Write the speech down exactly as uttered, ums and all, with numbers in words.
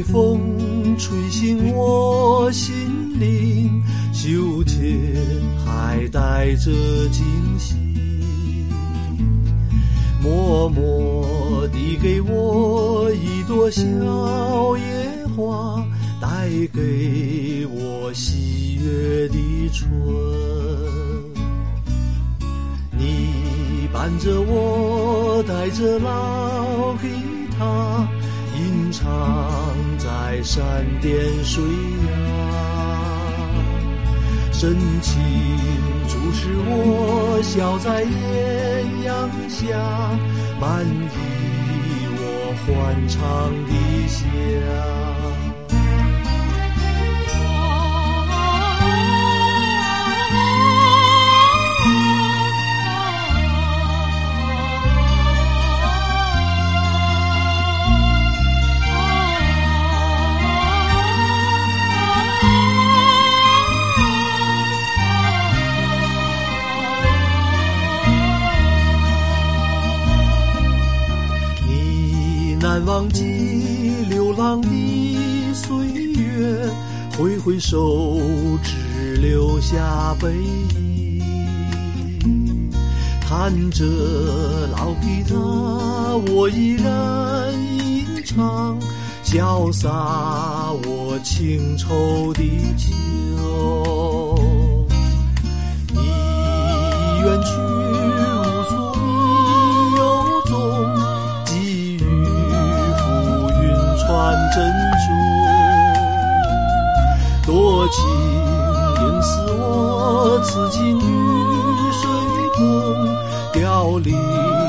风吹醒我心灵，羞怯还带着惊喜，默默地给我一朵小野花，带给我喜悦的春。你伴着我，带着老吉他，吟唱在山巅水崖，深情注视我，笑在艳阳下，满溢我欢畅的笑。难忘记流浪的岁月，挥挥手只留下背影。弹着老吉他，我依然吟唱，潇洒我情愁的秋。你远去无所觅游踪，珍重，多情凝死我，刺进雨水中，凋零